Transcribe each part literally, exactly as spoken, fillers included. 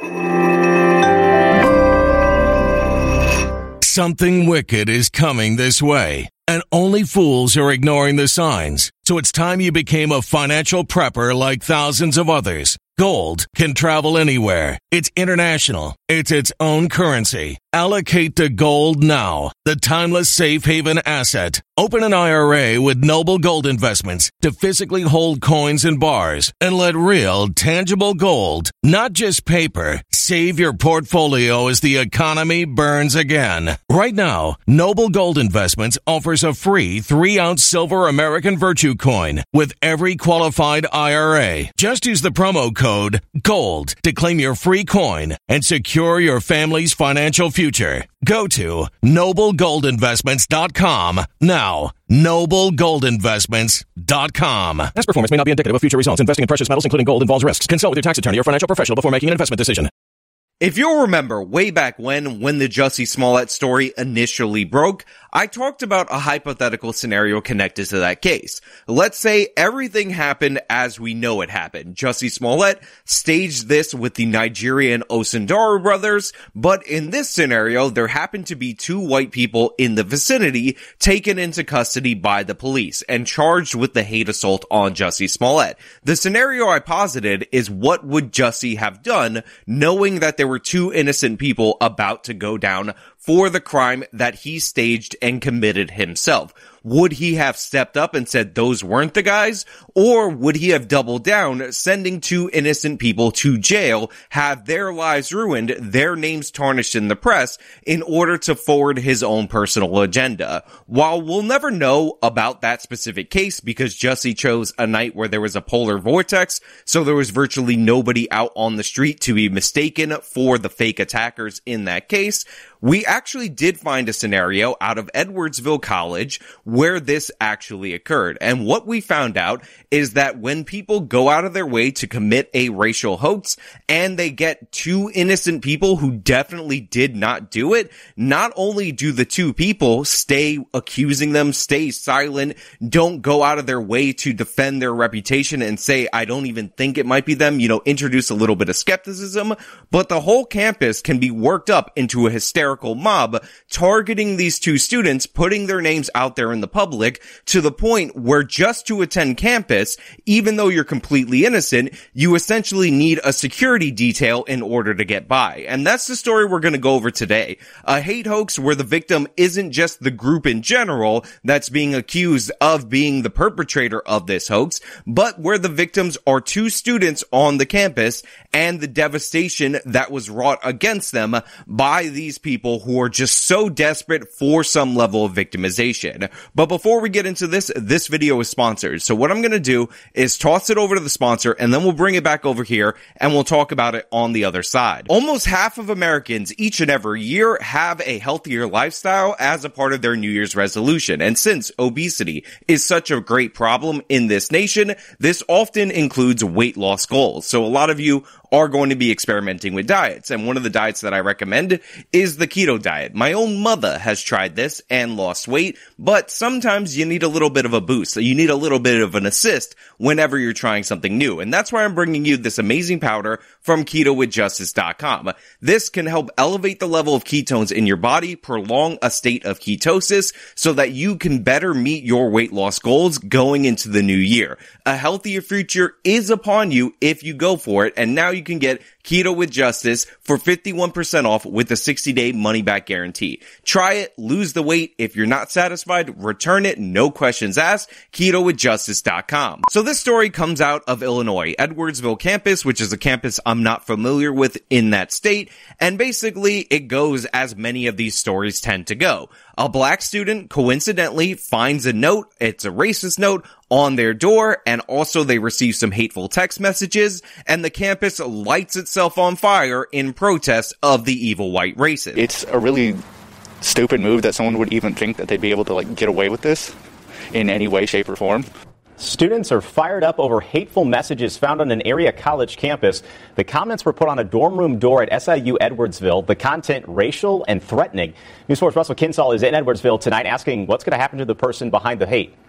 Something wicked is coming this way, and only fools are ignoring the signs. So it's time you became a financial prepper like thousands of others. Gold can travel anywhere. It's international. It's its own currency. Allocate to gold now, the timeless safe haven asset. Open an I R A with Noble Gold Investments to physically hold coins and bars and let real, tangible gold, not just paper, save your portfolio as the economy burns again. Right now, Noble Gold Investments offers a free three-ounce silver American Virtue coin with every qualified I R A. Just use the promo code GOLD to claim your free coin and secure your family's financial future. Go to noble gold investments dot com now. noble gold investments dot com. Past performance may not be indicative of future results. Investing in precious metals, including gold, involves risks. Consult with your tax attorney or financial professional before making an investment decision. If you'll remember way back when, when the Jussie Smollett story initially broke, I talked about a hypothetical scenario connected to that case. Let's say everything happened as we know it happened. Jussie Smollett staged this with the Nigerian Osundaru brothers, but in this scenario, there happened to be two white people in the vicinity taken into custody by the police and charged with the hate assault on Jussie Smollett. The scenario I posited is, what would Jussie have done knowing that there were two innocent people about to go down for the crime that he staged and committed himself? Would he have stepped up and said those weren't the guys? Or would he have doubled down, sending two innocent people to jail, have their lives ruined, their names tarnished in the press, in order to forward his own personal agenda? While we'll never know about that specific case because Jussie chose a night where there was a polar vortex, so there was virtually nobody out on the street to be mistaken for the fake attackers in that case, we actually did find a scenario out of Edwardsville College where this actually occurred. And what we found out is that when people go out of their way to commit a racial hoax and they get two innocent people who definitely did not do it, not only do the two people stay accusing them, stay silent, don't go out of their way to defend their reputation and say, I don't even think it might be them, you know, introduce a little bit of skepticism, but the whole campus can be worked up into a hysterical mob targeting these two students, putting their names out there in the public to the point where just to attend campus, even though you're completely innocent, you essentially need a security detail in order to get by. And that's the story we're going to go over today. A hate hoax where the victim isn't just the group in general that's being accused of being the perpetrator of this hoax, but where the victims are two students on the campus and the devastation that was wrought against them by these people who are just so desperate for some level of victimization. But before we get into this, this video is sponsored. So what I'm going to do is toss it over to the sponsor and then we'll bring it back over here and we'll talk about it on the other side. Almost half of Americans each and every year have a healthier lifestyle as a part of their New Year's resolution. And since obesity is such a great problem in this nation, this often includes weight loss goals. So a lot of you are going to be experimenting with diets. And one of the diets that I recommend is the keto diet. My own mother has tried this and lost weight, but sometimes you need a little bit of a boost. You need a little bit of an assist whenever you're trying something new. And that's why I'm bringing you this amazing powder from keto with justice dot com. This can help elevate the level of ketones in your body, prolong a state of ketosis so that you can better meet your weight loss goals going into the new year. A healthier future is upon you if you go for it, and now you can get Keto with Justice for fifty-one percent off with a sixty day money-back guarantee. Try it, lose the weight. If you're not satisfied, return it, no questions asked. keto with justice dot com. So this story comes out of Illinois, Edwardsville campus, which is a campus I'm not familiar with in that state, and basically it goes as many of these stories tend to go. A black student coincidentally finds a note, it's a racist note, on their door, and also they receive some hateful text messages, and the campus lights itself on fire in protest of the evil white racist. It's a really stupid move that someone would even think that they'd be able to like get away with this in any way, shape, or form. Students are fired up over hateful messages found on an area college campus. The comments were put on a dorm room door at S I U Edwardsville. The content racial and threatening. News four's Russell Kinsall is in Edwardsville tonight asking what's going to happen to the person behind the hate.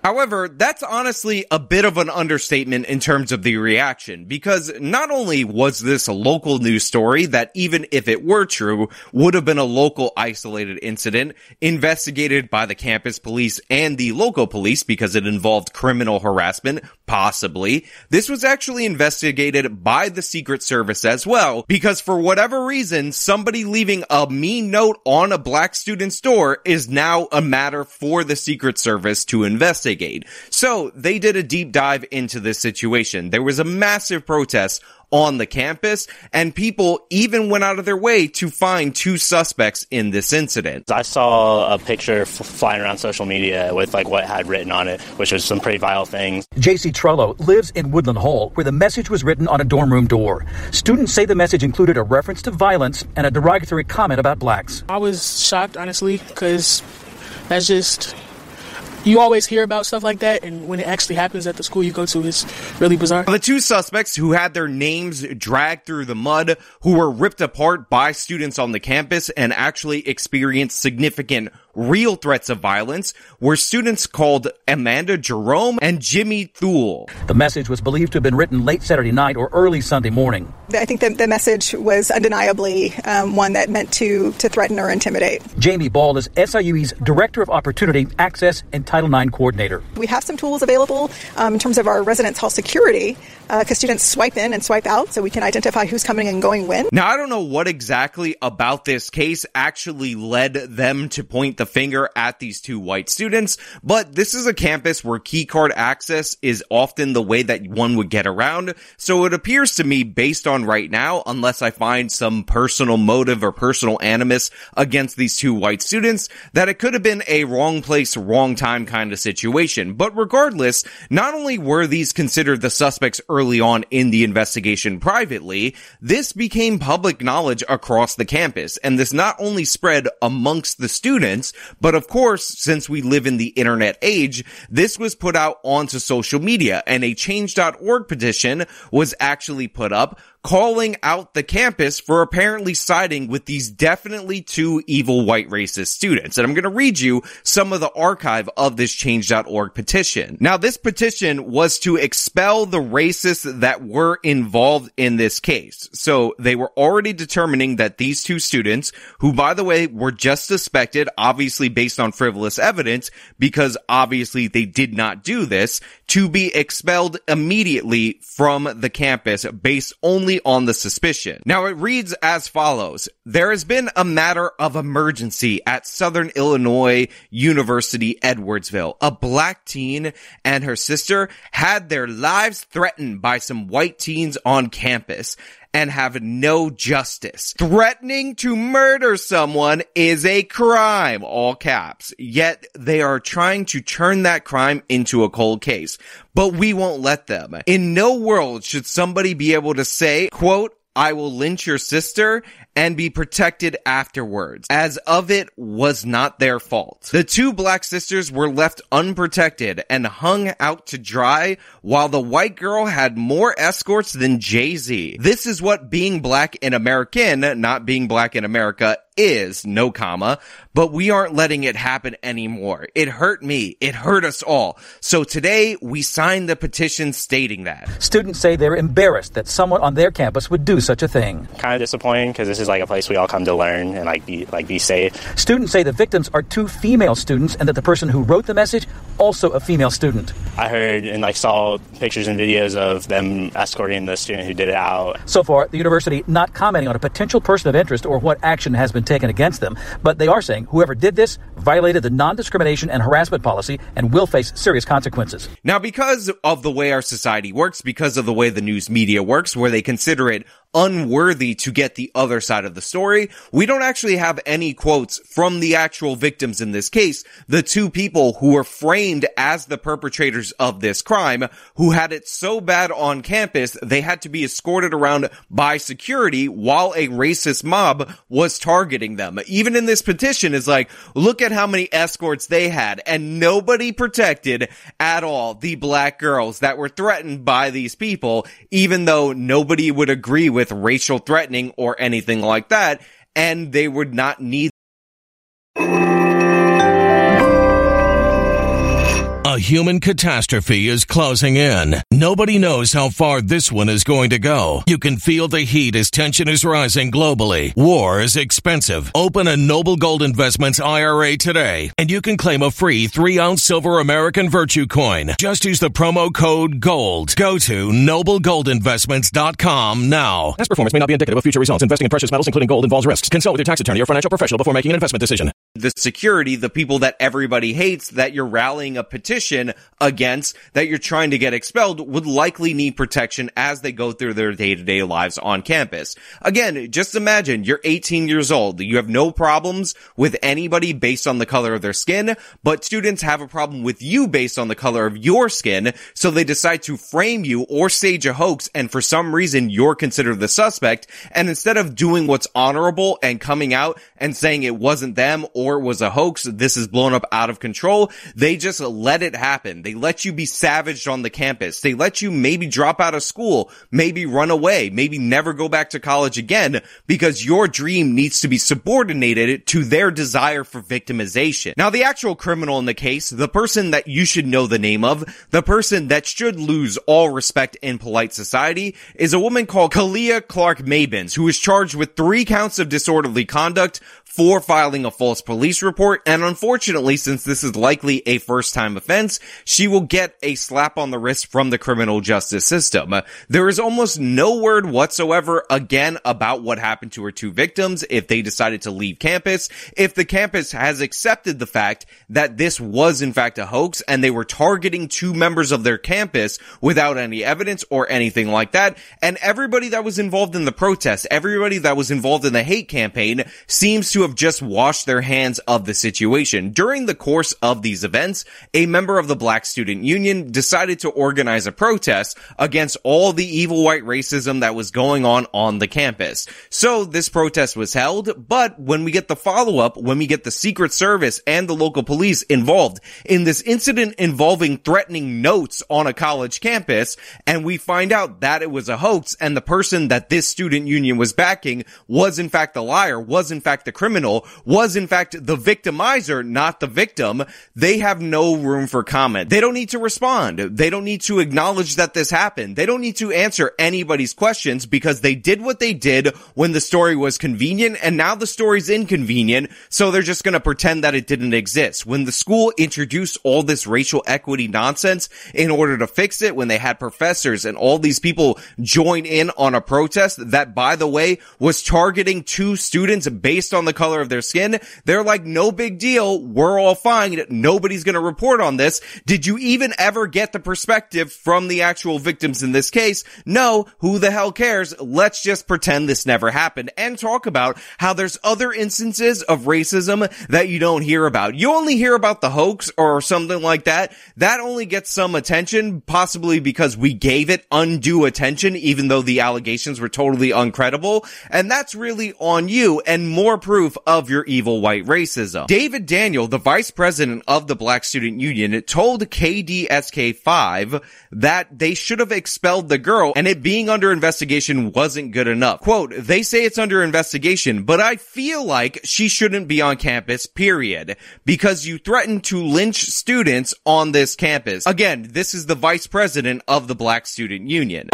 However, that's honestly a bit of an understatement in terms of the reaction, because not only was this a local news story that, even if it were true, would have been a local isolated incident investigated by the campus police and the local police because it involved criminal harassment, possibly. This was actually investigated by the Secret Service as well, because for whatever reason, somebody leaving a mean note on a black student's door is now a matter for the Secret Service to investigate. So they did a deep dive into this situation. There was a massive protest on the campus, and people even went out of their way to find two suspects in this incident. I saw a picture f- flying around social media with like what had written on it, which was some pretty vile things. J C Trello lives in Woodland Hall, where the message was written on a dorm room door. Students say the message included a reference to violence and a derogatory comment about blacks. I was shocked, honestly, because that's just... You always hear about stuff like that, and when it actually happens at the school you go to, it's really bizarre. The two suspects who had their names dragged through the mud, who were ripped apart by students on the campus and actually experienced significant real threats of violence, were students called Amanda Jerome and Jimmy Thule. The message was believed to have been written late Saturday night or early Sunday morning. I think that the message was undeniably um, one that meant to, to threaten or intimidate. Jamie Ball is S I U E's Director of Opportunity, Access, and Title nine Coordinator. We have some tools available um, in terms of our residence hall security, because uh, students swipe in and swipe out, so we can identify who's coming and going when. Now, I don't know what exactly about this case actually led them to point the finger at these two white students, but this is a campus where keycard access is often the way that one would get around, so it appears to me, based on right now, unless I find some personal motive or personal animus against these two white students, that it could have been a wrong place, wrong time kind of situation. But regardless, not only were these considered the suspects early on in the investigation privately, this became public knowledge across the campus, and this not only spread amongst the students, but of course, since we live in the internet age, this was put out onto social media, and a change dot org petition was actually put up calling out the campus for apparently siding with these definitely two evil white racist students. And I'm going to read you some of the archive of this change dot org petition. Now, this petition was to expel the racists that were involved in this case. So they were already determining that these two students, who by the way were just suspected, obviously based on frivolous evidence, because obviously they did not do this, to be expelled immediately from the campus based only on the suspicion. Now, it reads as follows. There has been a matter of emergency at Southern Illinois University, Edwardsville. A black teen and her sister had their lives threatened by some white teens on campus and have no justice. Threatening to murder someone is a crime, all caps. Yet they are trying to turn that crime into a cold case. But we won't let them. In no world should somebody be able to say, quote, I will lynch your sister and be protected afterwards, as of it was not their fault. The two black sisters were left unprotected and hung out to dry, while the white girl had more escorts than Jay-Z. This is what being black in American, not being black in America, is, no comma, but we aren't letting it happen anymore. It hurt me. It hurt us all. So today, we signed the petition stating that. Students say they're embarrassed that someone on their campus would do such a thing. Kind of disappointing, because this is like a place we all come to learn and like be like be safe. Students say the victims are two female students and that the person who wrote the message also a female student. I heard and like saw pictures and videos of them escorting the student who did it out. So far, the university not commenting on a potential person of interest or what action has been taken against them, but they are saying whoever did this violated the non-discrimination and harassment policy and will face serious consequences. Now, because of the way our society works, because of the way the news media works, where they consider it unworthy to get the other side of the story, we don't actually have any quotes from the actual victims in this case, the two people who were framed as the perpetrators of this crime, who had it so bad on campus they had to be escorted around by security while a racist mob was targeting them. Even in this petition is like, look at how many escorts they had, and nobody protected at all the black girls that were threatened by these people, even though nobody would agree with racial threatening or anything like that, and they would not need. A human catastrophe is closing in. Nobody knows how far this one is going to go. You can feel the heat as tension is rising globally. War is expensive. Open a Noble Gold Investments I R A today, and you can claim a free three ounce silver American Virtue coin. Just use the promo code GOLD. Go to noble gold investments dot com now. Past performance may not be indicative of future results. Investing in precious metals, including gold, involves risks. Consult with your tax attorney or financial professional before making an investment decision. The security, the people that everybody hates, that you're rallying a petition against, that you're trying to get expelled, would likely need protection as they go through their day-to-day lives on campus. Again, just imagine you're eighteen years old. You have no problems with anybody based on the color of their skin, but students have a problem with you based on the color of your skin, so they decide to frame you or stage a hoax, and for some reason you're considered the suspect, and instead of doing what's honorable and coming out and saying it wasn't them or it was a hoax, this is blown up out of control, they just let it happen. They let you be savaged on the campus. They let you maybe drop out of school, maybe run away, maybe never go back to college again, because your dream needs to be subordinated to their desire for victimization. Now, the actual criminal in the case, the person that you should know the name of, the person that should lose all respect in polite society, is a woman called Kalia Clark Mabins, who is charged with three counts of disorderly conduct for filing a false police report, and unfortunately, since this is likely a first-time offense, she will get a slap on the wrist from the criminal justice system. There is almost no word whatsoever, again, about what happened to her two victims, if they decided to leave campus, if the campus has accepted the fact that this was in fact a hoax, and they were targeting two members of their campus without any evidence or anything like that, and everybody that was involved in the protest, everybody that was involved in the hate campaign, seems to have just washed their hands of the situation. During the course of these events, a member of the Black Student Union decided to organize a protest against all the evil white racism that was going on on the campus. So this protest was held, but when we get the follow-up, when we get the Secret Service and the local police involved in this incident involving threatening notes on a college campus, and we find out that it was a hoax and the person that this student union was backing was in fact the liar, was in fact the criminal, was in fact the victimizer, not the victim, they have no room for comment. They don't need to respond. They don't need to acknowledge that this happened. They don't need to answer anybody's questions because they did what they did when the story was convenient, and now the story's inconvenient, so they're just gonna pretend that it didn't exist. When the school introduced all this racial equity nonsense in order to fix it, when they had professors and all these people join in on a protest that, by the way, was targeting two students based on the color of their skin, they're like, no big deal, we're all fine, nobody's gonna report on this. Did you even ever get the perspective from the actual victims in this case? No, who the hell cares? Let's just pretend this never happened and talk about how there's other instances of racism that you don't hear about. You only hear about the hoax or something like that. That only gets some attention, possibly because we gave it undue attention, even though the allegations were totally uncredible, and that's really on you and more proof of your evil white racism. David Daniel, the vice president of the Black Student Union, told K D S K five that they should have expelled the girl and it being under investigation wasn't good enough. Quote, they say it's under investigation, but I feel like she shouldn't be on campus, period, because you threatened to lynch students on this campus. Again, this is the vice president of the Black Student Union.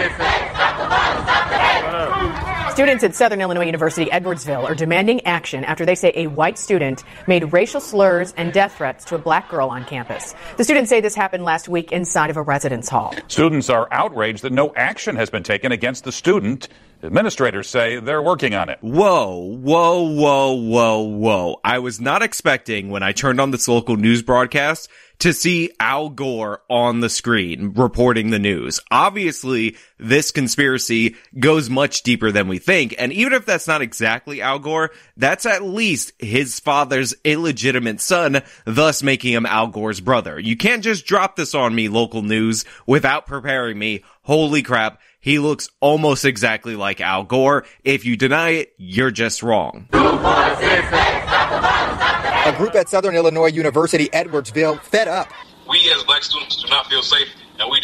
Students at Southern Illinois University Edwardsville are demanding action after they say a white student made racial slurs and death threats to a black girl on campus. The students say this happened last week inside of a residence hall. Students are outraged that no action has been taken against the student. Administrators say they're working on it. Whoa, whoa, whoa, whoa, whoa. I was not expecting, when I turned on this local news broadcast, to see Al Gore on the screen reporting the news. Obviously, this conspiracy goes much deeper than we think, and even if that's not exactly Al Gore, that's at least his father's illegitimate son, thus making him Al Gore's brother. You can't just drop this on me, local news, without preparing me. Holy crap, he looks almost exactly like Al Gore. If you deny it, you're just wrong. A group at Southern Illinois University Edwardsville fed up. We as black students do not feel safe, and we do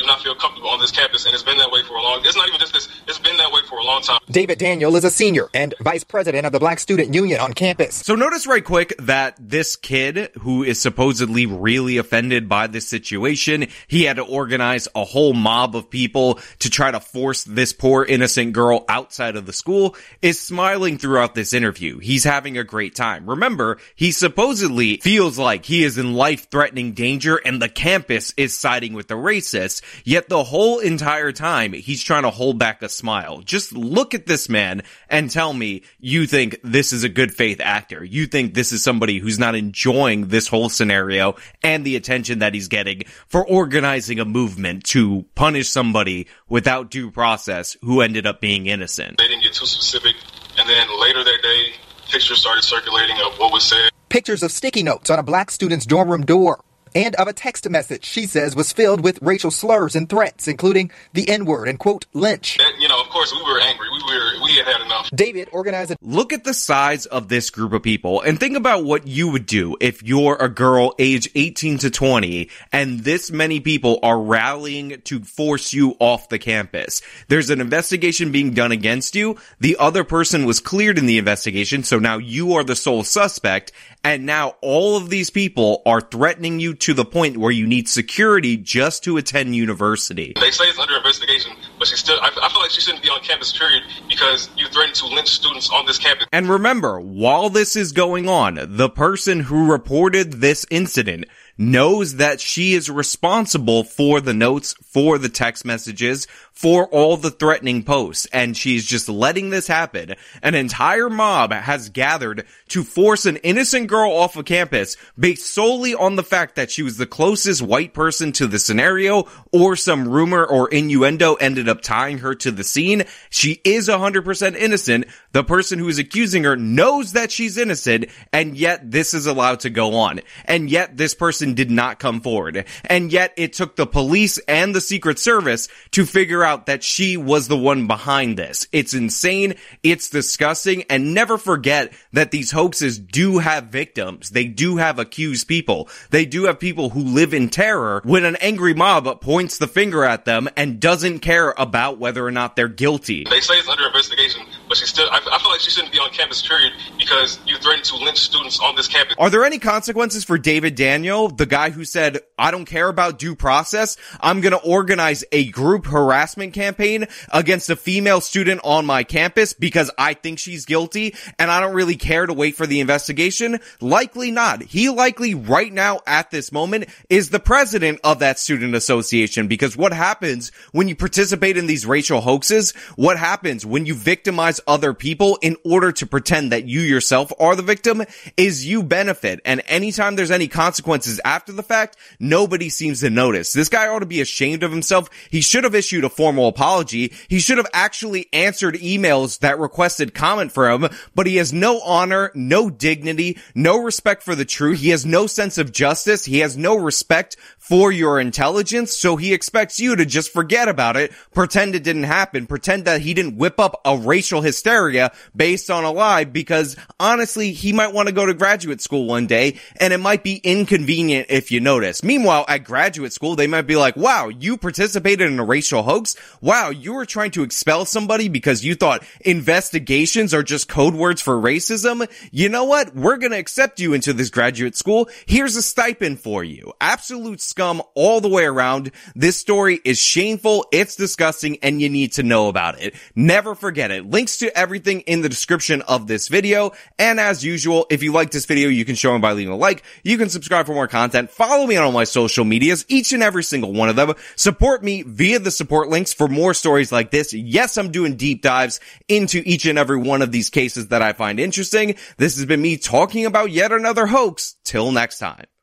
do not feel comfortable on this campus, and it's been that way for a long, it's not even just this, it's been that way for a long time. David Daniel is a senior and vice president of the Black Student Union on campus. So notice right quick that this kid who is supposedly really offended by this situation, he had to organize a whole mob of people to try to force this poor innocent girl outside of the school, is smiling throughout this interview. He's having a great time. Remember, he supposedly feels like he is in life-threatening danger and the campus is siding with the racists, yet the whole entire time he's trying to hold back a smile. Just look at this man and tell me you think this is a good faith actor. You think this is somebody who's not enjoying this whole scenario and the attention that he's getting for organizing a movement to punish somebody without due process who ended up being innocent. They didn't get too specific, and then later that day, pictures started circulating of what was said. Pictures of sticky notes on a black student's dorm room door, and of a text message she says was filled with racial slurs and threats, including the N-word and, quote, lynch. And, you know, of course, we were angry. We were, we had had enough. David organized a... Look at the size of this group of people and think about what you would do if you're a girl age eighteen to twenty and this many people are rallying to force you off the campus. There's an investigation being done against you. The other person was cleared in the investigation, so now you are the sole suspect. And now all of these people are threatening you to the point where you need security just to attend university. They say it's under investigation, but she still, I, I feel like she shouldn't be on campus, period, because you threatened to lynch students on this campus. And remember, while this is going on, the person who reported this incident knows that she is responsible for the notes, for the text messages, for all the threatening posts, and she's just letting this happen. An entire mob has gathered to force an innocent girl off of campus based solely on the fact that she was the closest white person to the scenario, or some rumor or innuendo ended up tying her to the scene. She is one hundred percent innocent. The person who is accusing her knows that she's innocent, and yet this is allowed to go on. And yet this person did not come forward. And yet it took the police and the Secret Service to figure out that she was the one behind this. It's insane. It's disgusting. And never forget that these hoaxes do have victims. They do have accused people. They do have people who live in terror when an angry mob points the finger at them and doesn't care about whether or not they're guilty. They say it's under investigation, but she still, I, I feel like she shouldn't be on campus, period, because you threatened to lynch students on this campus. Are there any consequences for David Daniel, the guy who said, I don't care about due process, I'm gonna organize a group harassment campaign against a female student on my campus because I think she's guilty and I don't really care to wait for the investigation? Likely not. He likely right now at this moment is the president of that student association, because what happens when you participate in these racial hoaxes, what happens when you victimize other people in order to pretend that you yourself are the victim, is you benefit. And anytime there's any consequences after the fact, nobody seems to notice. This guy ought to be ashamed of himself. He should have issued a formal apology. He should have actually answered emails that requested comment for him, but he has no honor, no dignity, no respect for the truth. He has no sense of justice. He has no respect for your intelligence, so he expects you to just forget about it, pretend it didn't happen, pretend that he didn't whip up a racial hysteria based on a lie, because honestly, he might want to go to graduate school one day, and it might be inconvenient if you notice. Meanwhile, at graduate school, they might be like, wow, you participated in a racial hoax? Wow, you were trying to expel somebody because you thought investigations are just code words for racism? You know what? We're gonna accept you into this graduate school. Here's a stipend for you. Absolute scum all the way around. This story is shameful, it's disgusting, and you need to know about it. Never forget it. Links to everything in the description of this video. And as usual, if you like this video, you can show them by leaving a like. You can subscribe for more content. Follow me on all my social medias, each and every single one of them. Support me via the support links for more stories like this. Yes, I'm doing deep dives into each and every one of these cases that I find interesting. This has been me talking about yet another hoax. Till next time.